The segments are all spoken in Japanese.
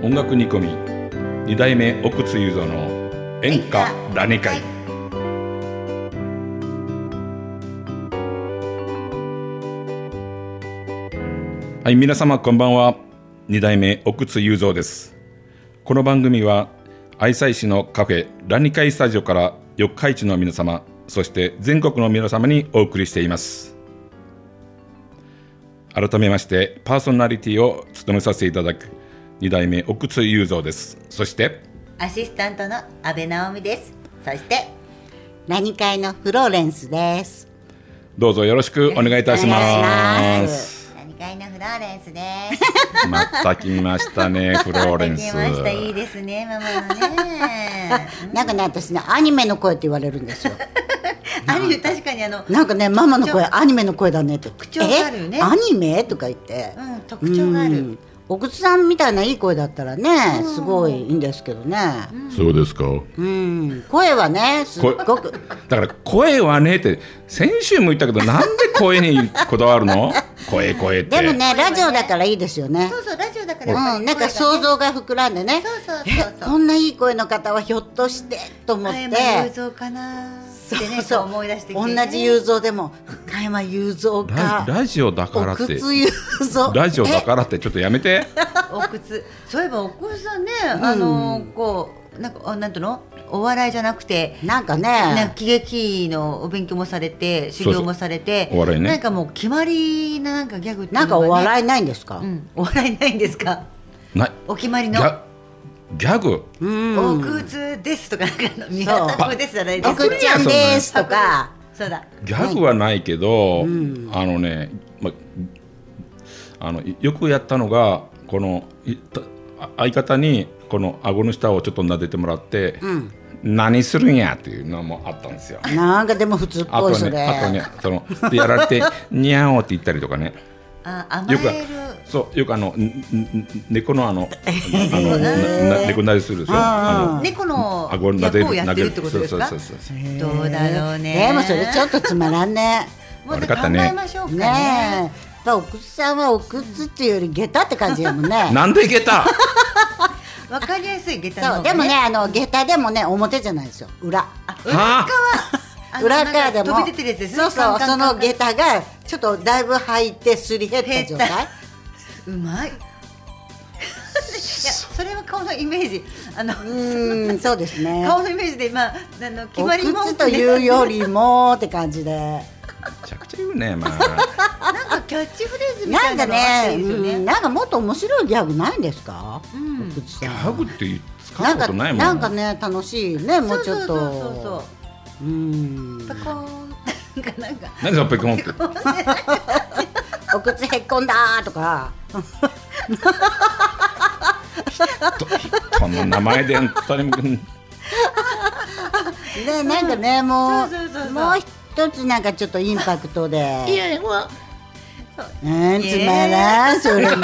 音楽煮込み二代目奥津雄三の演歌ラネ会。はい、皆様こんばんは。二代目奥津雄三です。この番組は愛西市のカフェラニ会スタジオから四日市の皆様、そして全国の皆様にお送りしています。改めましてパーソナリティを務めさせていただく二代目奥津雄三です。そしてアシスタントの阿部直美です。そしてラニ会のフローレンスです。 どうぞよろしくお願いいたします。 ラニ会のフローレンスです。 また来ましたねフローレンス。 また来ました。いいですねママのねなんかね、私ねアニメの声って言われるんですよ。 アニメ確かになんかね、ママの声アニメの声だねって。 特徴があるよね。 アニメとか言って、 特徴がある。 奥津さんみたいないい声だったらね、すごいいいんですけどね。 そうですか。 声はねすっごくだから声はねって先週も言ったけど、なんで声にこだわるの？声って。 でもね、ラジオだからいいですよね。 そうそう、ラジオだから、 なんか想像が膨らんでね。 そうこんないい声の方はひょっとしてと思って。 加山雄三かなってね、そう思い出してきて、ね。 同じ雄三でも加山雄三か。 ラジオだからって。 奥津雄三。 ラジオだからってちょっとやめて。 奥津。そういえば奥津さんね、こうなんていうの？お笑いじゃなくて、 なんかね、 喜劇のお勉強もされて、修行もされて、 お笑いね。 なんかもう決まりななんかギャグっていうのがね。 なんかお笑いないんですか？ お笑いないんですか？ ない。 お決まりの。 ギャグ。 奥津ですとかなんか宮迫ですじゃないですか。 奥ちゃんですとか。 そうだ。 ギャグはないけど、ね、よくやったのがこの相方にこの顎の下をちょっと撫でてもらって、何するんやっていうのもあったんですよ。 なんかでも普通っぽいそれ。 あとね、でやられてにゃおって言ったりとかね。 甘える。 そうよく猫の猫なりするでしょ。 猫の役をやってるってことですか？ そうどうだろうね。 でもそれちょっとつまらんね。 悪かったね。考えましょうかね。 奥津さんは奥津っていうより下駄って感じやもんね。 なんで下駄？ わかりやすい下駄の方がね。 そうでもね、下駄でもね表じゃないですよ。裏側。 裏側でも飛び出てるやつですね。 そうその下駄がちょっとだいぶ履いてすり減った状態。 うまい。いやそれは顔のイメージ。 そうですね。 顔のイメージで決まり文句お靴というよりもって感じで。 めちゃくちゃ言うね、まあ。 なんかキャッチフレーズみたいなのがあっていいですよね。 なんかもっと面白いギャグないんですか？ ギャグって使うことないもん。 なんかね楽しいね、もうちょっと。 そう。ペコーンなんか。 何そのペコーンって。 お靴へっこんだとか。 人の名前で本当に。 でなんかね、もう一つなんかちょっとインパクトで。 いやもう。 つまらんそれも。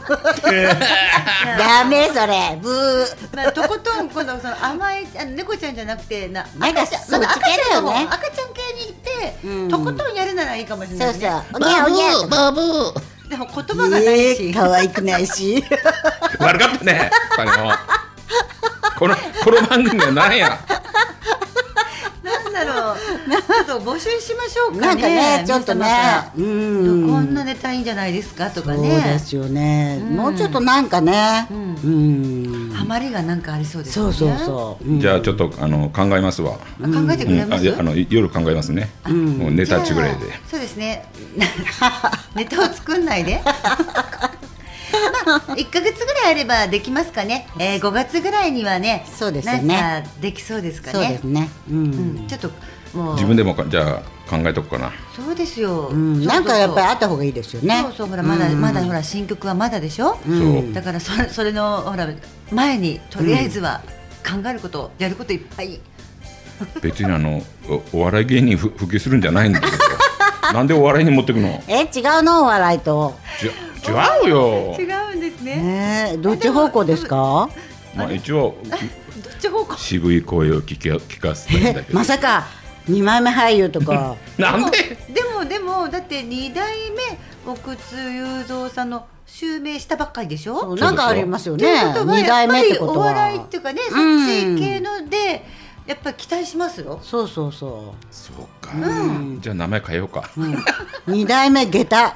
ダメそれ。ブー。 とことん今度その甘い猫ちゃんじゃなくてなんかそっち系だよね。 赤ちゃん系に行ってとことんやるならいいかもしれないね。 そう。バブー。 でも言葉がないし。 可愛くないし。 悪かったね。この番組は何や。 なんだろう。ちょっと募集しましょうかね。 なんかね、ちょっとね。 こんなネタいいんじゃないですかとかね。 そうですよね。もうちょっとなんかね。 ハマりがなんかありそうですね。 そう。 じゃあちょっと考えますわ。 考えてくれます？ 夜考えますね。もうネタっちぐらいで。 そうですね。ネタを作んないで。1ヶ月ぐらいあればできますかね。5月ぐらいにはね。 そうですね。 なんかできそうですかね。 そうですね。 ちょっともう自分でもじゃあ考えとくかな。 そうですよ。 なんかやっぱりあった方がいいですよね。 そうほらまだほら新曲はまだでしょ。だからそれのほら前にとりあえずは考えることやることいっぱい。 別にお笑い芸人普及するんじゃないんだけど。なんでお笑いに持ってくの？ 違うのお笑いと。 違うよ。 違うんですね。 どっち方向ですか？ まあ一応どっち方向？ 渋い声を聞かせたいんだけど。 まさか2枚目俳優とか。 なんで？ でもでもだって2代目奥津雄三さんの襲名したばっかりでしょ。 なんかありますよね。 2 代目ってことはお笑いっていうかね、そっち系のでやっぱり期待しますよ。 そうそうか、じゃあ名前変えようか。 2代目下駄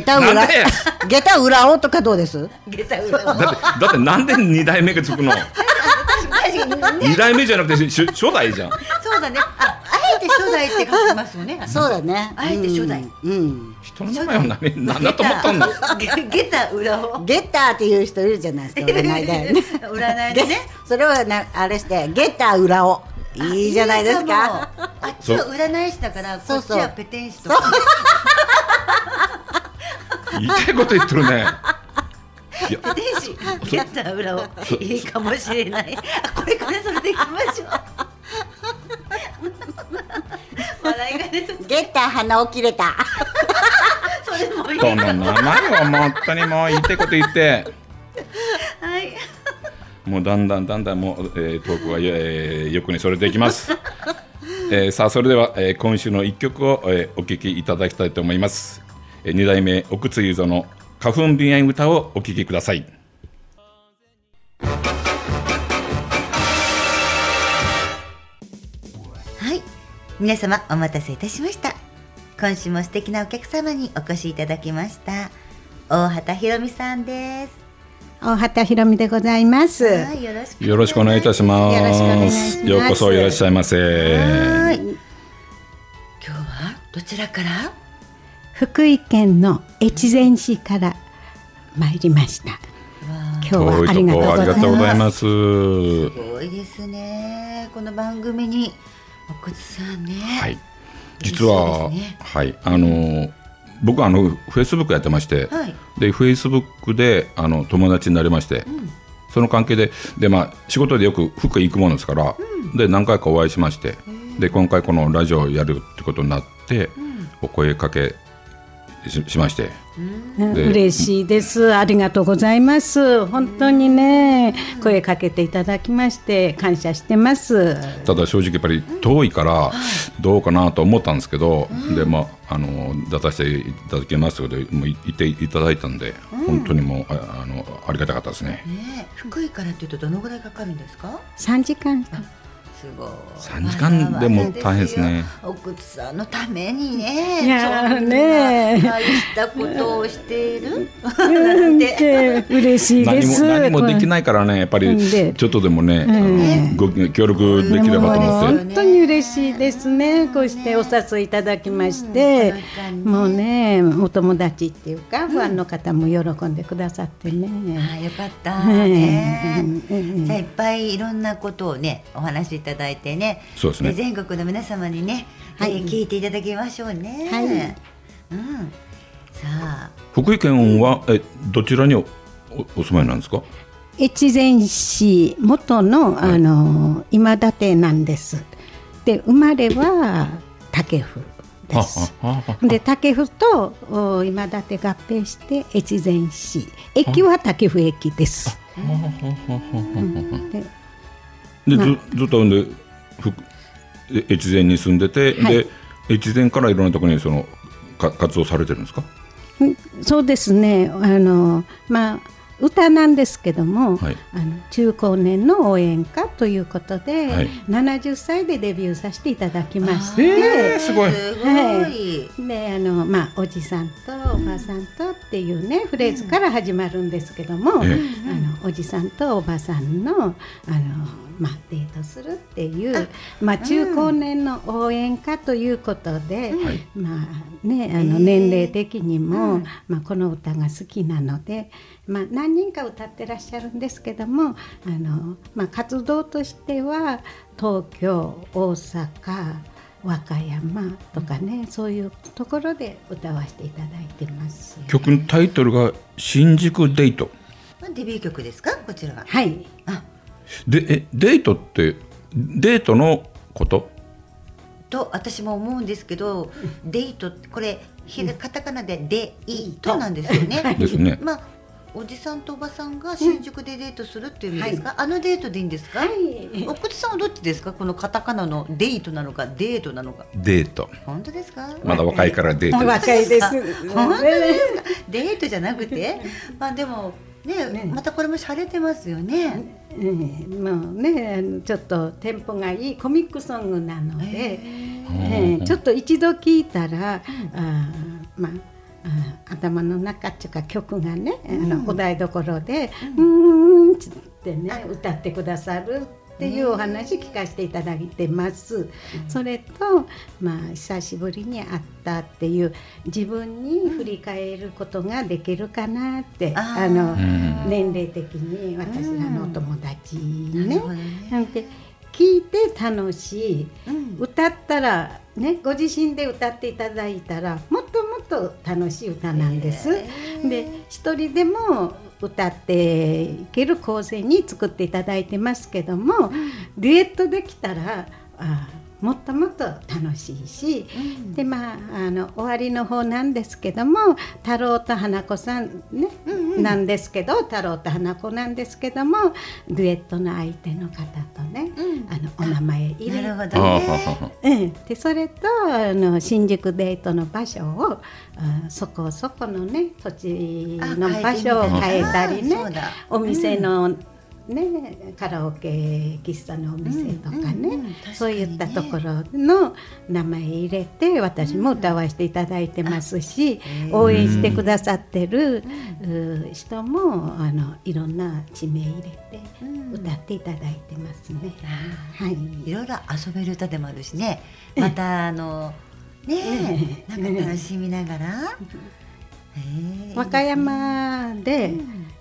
裏尾とかどうです？ 下駄裏尾だってなんで2代目がつくの？2代目じゃなくて初代じゃん。 そうだね。あえて初代って書きますよね。 そうだね。 あえて初代。 人の名前は何だと思ったんだ。 下駄裏尾。 ゲッターっていう人いるじゃないですか。占いでね。 占いでね。 それをあれしてゲッター裏尾。いいじゃないですか。 あっちは占い師だからこっちはペテン師とか。 言いたいこと言ってるね。 ペテン師ゲッター裏尾いいかもしれない。これからそれでいきましょう。笑いが出てゲッター鼻を切れた。 それもいい。 この名前は本当にもう言いたいこと言って。 はい。 もうだんだんもう、トークが、横にそれていきます。さあそれでは、今週の一曲を、お聴きいただきたいと思います。2代目奥津雄三の花粉鼻炎歌をお聴きください。 はい、皆様お待たせいたしました。今週も素敵なお客様にお越しいただきました大畑ひろみさんです。 大畑ひろみでございます。 はい、 よろしくお願いいたします。 よろしくお願いします。 ようこそいらっしゃいませ。 はい。今日はどちらから？ 福井県の越前市から参りました。今日はありがとうございます。 すごいですね。この番組に奥津さんね。 はい。実は、ね、はい、僕はフェイスブックやってまして、はい、でフェイスブックで友達になりまして、その関係で仕事でよく福井行くものですから、で何回かお会いしまして、で今回このラジオをやるってことになって、お声かけしまして、 嬉しいです。ありがとうございます。本当にね、声かけていただきまして感謝してます。 ただ正直やっぱり遠いからどうかなと思ったんですけど、で出させていただきますのでもう言っていただいたんで、本当にもうありがたかったですね。 福井からというとどのぐらいかかるんですか ？3時間。 すごい。 3時間でも大変ですね。 奥津さんのためにね、 いやね、 大したことをしている嬉しいです。 何もできないからね、やっぱりちょっとでもね、ご協力できればと思って。 本当に嬉しいですね。こうしてお誘いいただきまして、もうね、お友達っていうかファンの方も喜んでくださってね。 よかったね。じゃあいっぱいいろんなことをねお話しいただいてね。 そうですね。 全国の皆様にね、聞いていただきましょうね。はい。さあ。 福井県はどちらに お住まいなんですか？ 越前市元の、今立なんです。で生まれは武府です。で武府と今立合併して越前市。駅は武府駅です。 でずっと越前に住んでて、で越前からいろんなところに活動されてるんですか？ そうですね。歌なんですけども、中高年の応援歌ということで、70歳でデビューさせていただきまして、 すごい。 でおじさんとおばさんとっていうねフレーズから始まるんですけども、おじさんとおばさんのデートするっていう中高年の応援歌ということで、年齢的にもこの歌が好きなので。何人か歌ってらっしゃるんですけども、活動としては東京、大阪、和歌山とかね、そういうところで歌わせていただいてます。 曲のタイトルが新宿デート。 デビュー曲ですか、こちらは？ はい。 でデートってデートのことと私も思うんですけど、デートこれカタカナでデイトなんですよね。 ですね。 おじさんとおばさんが新宿でデートするっていう意味ですか、あのデートでいいんですか？奥津さんはどっちですか？このカタカナのデートなのかデートなのか。 デート。 本当ですか？ まだ若いからデート。 若いです。 本当ですか？デートじゃなくてまあでもね、またこれも洒落てますよね。 もうね、ちょっとテンポがいいコミックソングなので、ちょっと一度聴いたら、頭の中っていうか曲がね、お台所でつってね歌ってくださるっていうお話聞かせていただいてます。それと、久しぶりに会ったっていう自分に振り返ることができるかなって、年齢的に私らのお友達にね、で聞いて楽しい、歌ったらね、ご自身で歌っていただいたらもっともっと楽しい歌なんです。で、一人でも歌っていける構成に作っていただいてますけども、デュエットできたらもっともっと楽しいし、で終わりの方なんですけども、太郎と花子さんね、なんですけど、太郎と花子なんですけども、デュエットの相手の方とね、お名前入れて、 なるほどね、 でそれと新宿デートの場所をそこそこのね土地の場所を変えたりね、お店のね、カラオケ喫茶のお店とかね、そういったところの名前入れて私も歌わせていただいてますし、応援してくださってる人もいろんな地名入れて歌っていただいてますね。 いろいろ遊べる歌でもあるしね、またなんか楽しみながら、 和歌山で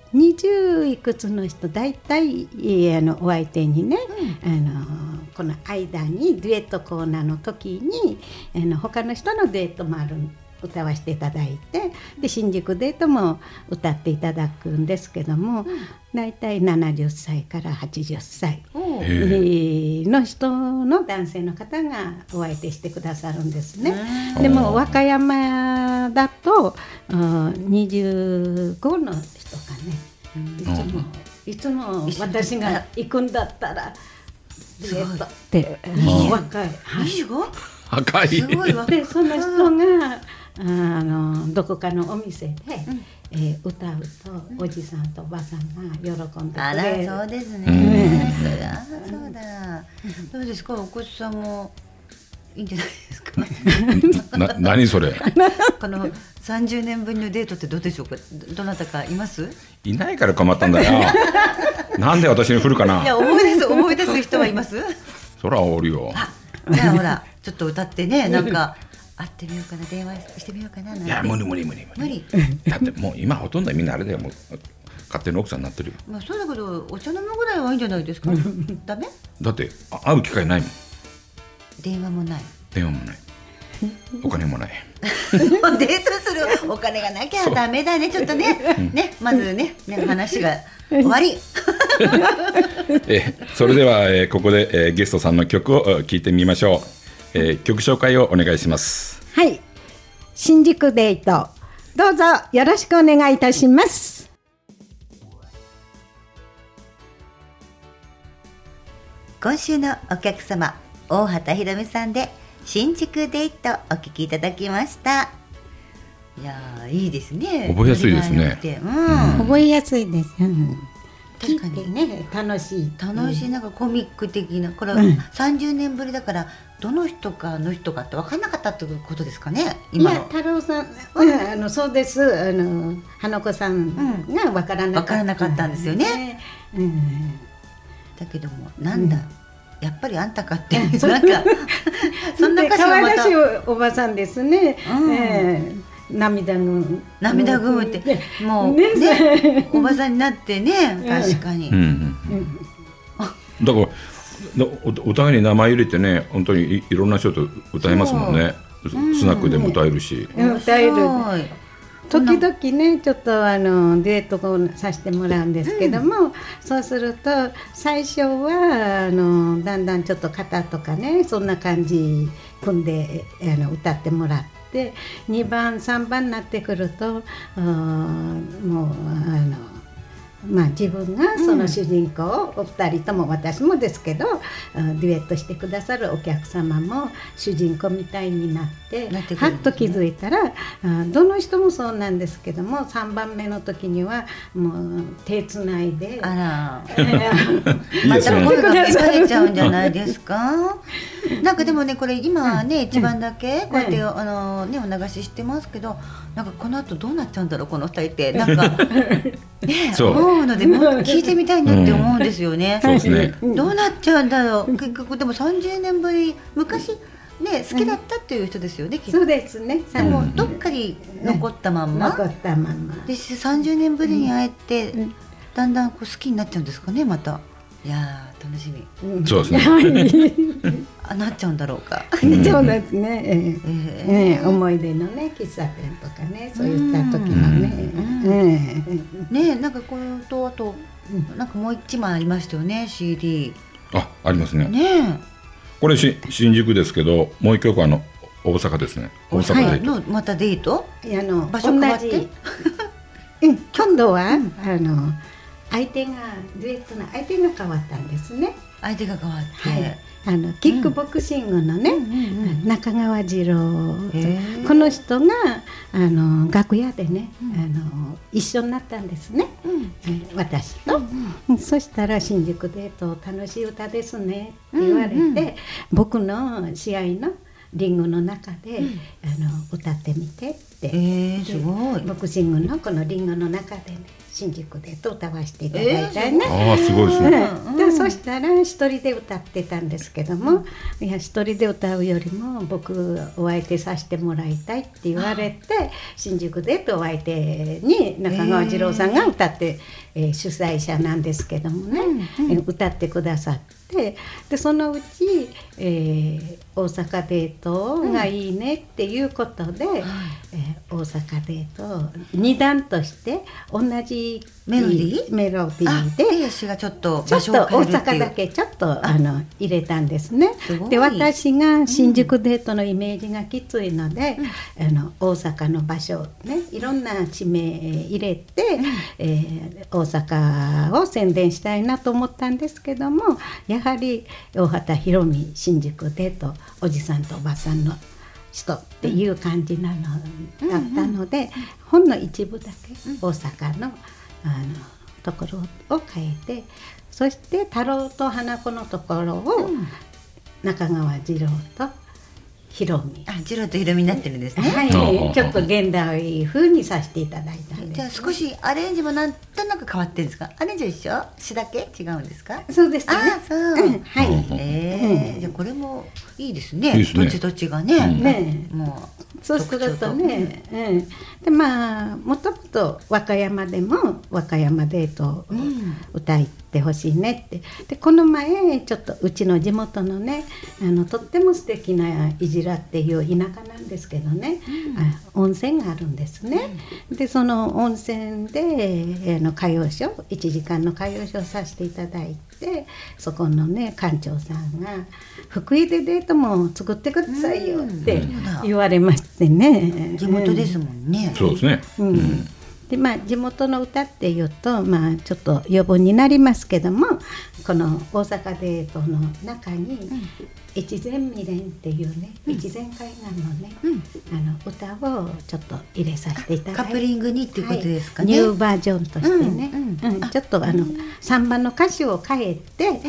20いくつの人大体お相手にね、この間にデュエットコーナーの時に他の人のデートもある、歌わせていただいて、で新宿デートも歌っていただくんですけども、大体70歳から80歳の人の男性の方がお相手してくださるんですね。でも和歌山だと25の人がね、いつも私が行くんだったらデュエットって若い、 若いでその人がどこかのお店で、歌うとおじさんとおばさんが喜んでくれる。 そうですね、そうだ。どうですか、お子さんもいいんじゃないですか。 何それ。 この30年ぶりのデートってどうでしょうか。どなたかいます？ いないから困ったんだよ。なんで私に振るかな。 いや、思い出す人はいます？ そらおるよ。 じゃあほらちょっと歌ってね、なんか会ってみようかな、電話してみようかな。いや無理。だってもう今ほとんどみんなあれだよ、もう勝手に奥さんになってるよ。 そうだけどお茶飲むぐらいはいいんじゃないですか。ダメ？ だって会う機会ないもん。 電話もない。 電話もない。お金もない。 デートするお金がなきゃダメだね、ちょっとね。まずね、話が終わり。 それでは、ここで、ゲストさんの曲を聴いてみましょう。曲紹介をお願いします。 はい、新宿デート、どうぞよろしくお願いいたします。 今週のお客様、大畑ひろみさんで新宿デートお聞きいただきました。いやいいですね。 覚えやすいですね。 覚えやすいです。 確かにね、楽しい、 なんかコミック的な、これ30年ぶりだからどの人かの人かって分かんなかったってことですかね。今の。いや、 太郎さん、そうです。花子さんが分からなかったんですよね。 だけどもなんだ。やっぱりあんたかってなんかそんな歌詞可愛らしいおばさんですね。涙ぐむってもうね、おばさんになってね、確かに。 だからお互いに名前入れてね、本当にいろんな人と歌えますもんね。スナックでも歌えるし。 歌える。時々ね、ちょっとデュエットをさせてもらうんですけども、そうすると最初はだんだんちょっと肩とかね、そんな感じ組んで歌ってもらっって2番3番になってくるともう自分がその主人公をお二人とも私もですけどデュエットしてくださるお客様も主人公みたいになってはっと気づいたらどの人もそうなんですけども3番目の時にはもう手つないでまた声が消されちゃうんじゃないですか。なんかでもねこれ今ね一番だけこうやってお流ししてますけどなんかこの後どうなっちゃうんだろうこの二人ってなんかね思うのでもう聞いてみたいなって思うんですよね。 そうですね。 どうなっちゃうんだろう。結局でも30年ぶり昔ね好きだったっていう人ですよね。 そうですね。 でもどっかに残ったまんま。 残ったまんま。 で30年ぶりに会えてだんだんこう好きになっちゃうんですかねまた。いや楽しみ。 そうですね。 なっちゃうんだろうか。 そうですね。思い出のね喫茶店とかねそういった時のね。 なんかこれとあとなんかもう一枚ありましたよね CD。 ありますね。 ねこれ新宿ですけどもう一曲大阪ですね。大阪デート。 のまたデート？ 場所変わって。今度は相手がデュエットの相手が変わったんですね。 相手が変わって、 キックボクシングのね、中川次郎この人が楽屋でね、一緒になったんですね、私と、そしたら新宿デート楽しい歌ですねって言われて、僕の試合のリングの中で、歌ってみてって、 すごいボクシングのこのリングの中でね新宿で歌わせていただいたね、 すごいですね。 でそしたら一人で歌ってたんですけども、いや一人で歌うよりも僕お相手させてもらいたいって言われて、新宿でお相手に中川次郎さんが歌って、主催者なんですけどもね、歌ってくださって、でそのうち、大阪デートがいいねっていうことで、大阪デート2段として同じメロディーで私がちょっと大阪だけちょっと入れたんですね。で私が新宿デートのイメージがきついので、大阪の場所ねいろんな地名入れて、大阪を宣伝したいなと思ったんですけども、やはり大畑ひろみ新宿デートおじさんとおばさんの人っていう感じなのだったので、ほんの一部だけ大阪のところを変えて、そして太郎と花子のところを中川次郎とひろみ、 次郎とひろみになってるんですね。 はい、ちょっと現代風にさせていただいたんです。 じゃあ少しアレンジもなんとなく変わってるんですか？アレンジは一緒？詩だけ違うんですか？ そうですね。 そう。 はい。 じゃあこれもいいですね。 いいですね。 どっちがね。 もうそうするとね、でもともと和歌山でも和歌山デートを歌ってほしいねって、でこの前ちょっとうちの地元のねとっても素敵な伊地良っていう田舎なんですけどね、温泉があるんですね。でその温泉で歌謡ショー1時間の歌謡ショーさせていただいて、そこのね館長さんが福井でデートも作ってくださいよって言われましてね。 地元ですもんね。 そうですね。 で地元の歌っていうと、ちょっと余分になりますけども、この大阪デートの中に、越前未練っていうね、越前海岸のね、歌をちょっと入れさせていただいて、 カップリングにっていうことですかね。 ニューバージョンとしてね、ちょっと3番の歌詞を変えて、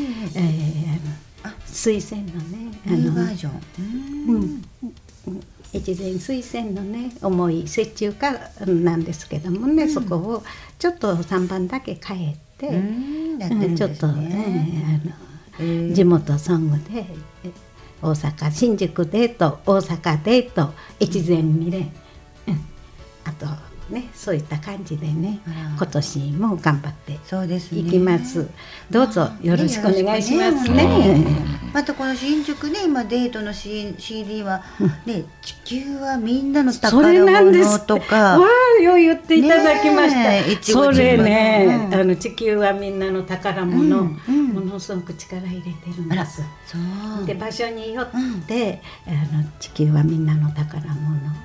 水仙のね、 ニューバージョン。 越前水仙のね重い折衷歌なんですけどもね、そこをちょっと3番だけ変えて、ちょっと地元ソングで大阪新宿デート大阪デート越前未練、あとねそういった感じでね今年も頑張っていきます。どうぞよろしくお願いしますね。 またこの新宿ね今デートの CD はね地球はみんなの宝物とかよ言っていただきました、 ね、 それね、地球はみんなの宝物、ものすごく力入れてるんです。そうで場所によって、地球はみんなの宝物、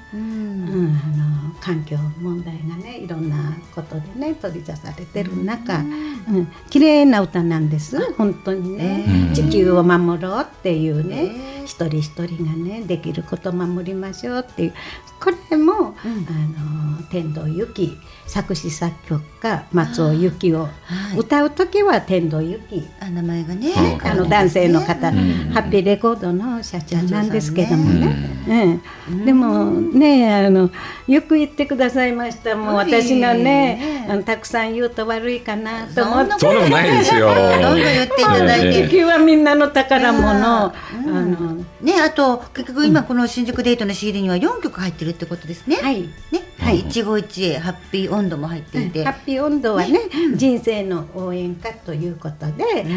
環境問題がねいろんなことでね取り沙汰されてる中、綺麗な歌なんです。本当にね、地球を守ろうっていうね、一人一人がねできることを守りましょうっていう、これも、天童由紀作詞作曲家松尾由紀を歌うときは天童由紀、 名前がね、 男性の方、ハッピーレコードの社長なんですけどもね、でもねよく言ってくださいました。もう私がねたくさん言うと悪いかなと思って、 そんなことないですよ。 どんどん言っていただいて、 地球はみんなの宝物、 ね、あと結局今この新宿デートの CD には4曲入ってるってことですね。はいね、一期一会ハッピー温度も入っていて、 ハッピー温度はね、人生の応援歌ということで、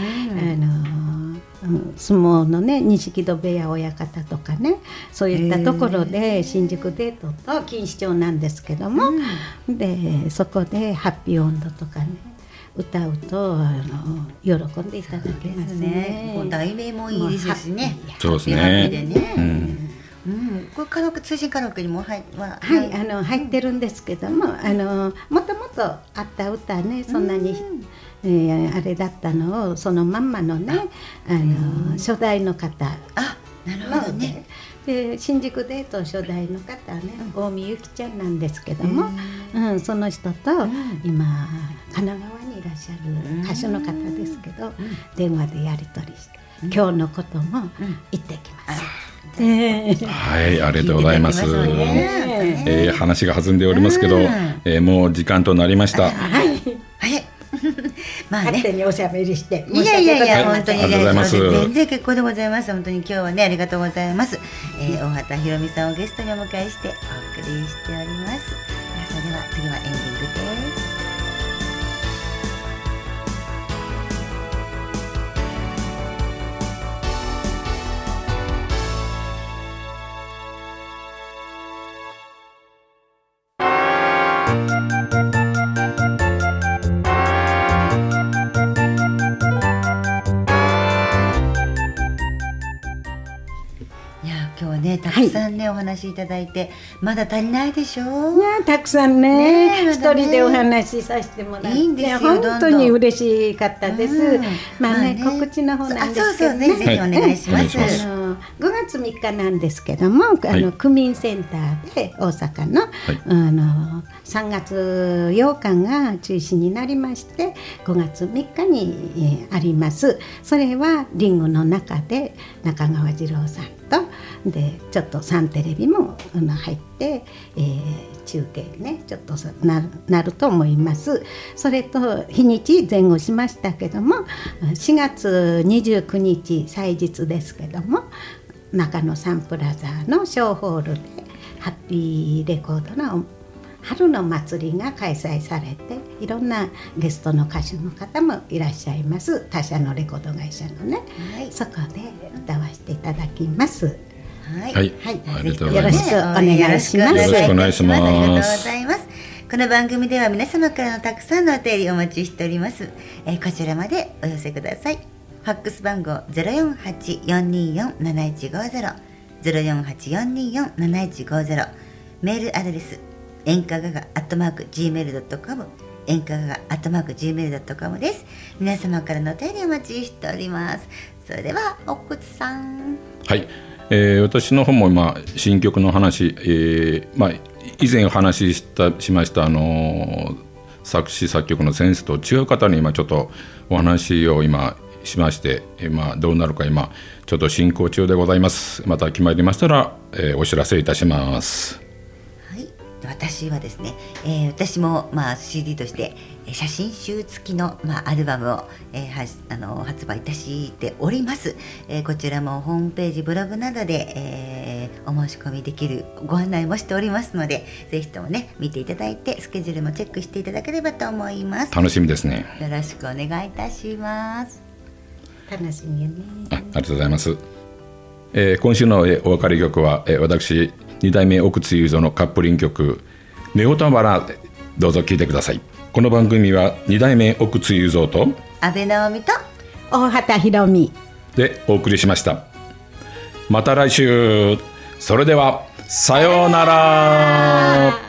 相撲のね錦戸部屋親方とかね、そういったところで新宿デートと錦糸町なんですけども、でそこでハッピー温度とかね歌うと喜んでいただけますね。 題名もいいですしね。 そうですね。 これ通信カラオケにも入ってるんですけども、もともとあった歌ね、そんなに、あれだったのをそのまんまのね、初代の方なるほどね。 で新宿デート初代の方ね、大見ゆきちゃんなんですけども、その人と今神奈川にいらっしゃる歌手の方ですけど、電話でやり取りして、今日のことも言ってきます。 はい、ありがとうございます。話が弾んでおりますけど、もう時間となりました。 まあね、勝手におしゃべりして、 いや本当に全然結構でございます。本当に今日はねありがとうございます。大畑ひろみさんをゲストにお迎えしてお送りしております。それでは次はエンディングです。たくさんね、お話いただいてまだ足りないでしょう。 いやたくさんね一人でお話しさせてもらっていいんですよ。本当に嬉しかったです。まあね告知の方なんですけどね、 ぜひお願いします。 5月3日なんですけども、区民センターで大阪の3月8日が中止になりまして、5月3日にあります。それはリングの中で中川次郎さんとでちょっとサンテレビも入って、中継ねちょっとなると思います。それと日にち前後しましたけども、4月29日祭日ですけども、中野サンプラザのショーホールでハッピーレコードの春の祭りが開催されて、いろんなゲストの歌手の方もいらっしゃいます。他社のレコード会社のね、そこで歌わせていただきます。 はい、ありがとうございます。 よろしくお願いします。 よろしくお願いします。 ありがとうございます。この番組では皆様からのたくさんのお便りお待ちしております。こちらまでお寄せください。ファックス番号 048-424-7150 048-424-7150、メールアドレス演歌がが@gmail.com 演歌がが@gmail.com です。皆様からのお便りお待ちしております。それでは奥さん。 はい、私の方も今新曲の話、以前お話しました作詞作曲の先生と違う方に今ちょっとお話を今しまして、どうなるか今ちょっと進行中でございます。また決まりましたら、お知らせいたします。 私はですね、私もCD として写真集付きのアルバムを発売いたしております。こちらもホームページブログなどでお申し込みできるご案内もしておりますので、ぜひともね見ていただいてスケジュールもチェックしていただければと思います。 楽しみですね。 よろしくお願いいたします。 楽しみよね。 ありがとうございます。今週のお別れ曲は私2代目奥津雄三のカップリング曲ネオタバラどうぞ聞いてください。この番組は2代目奥津雄三と安倍直美と大畑ひろみでお送りしました。また来週。それではさようなら。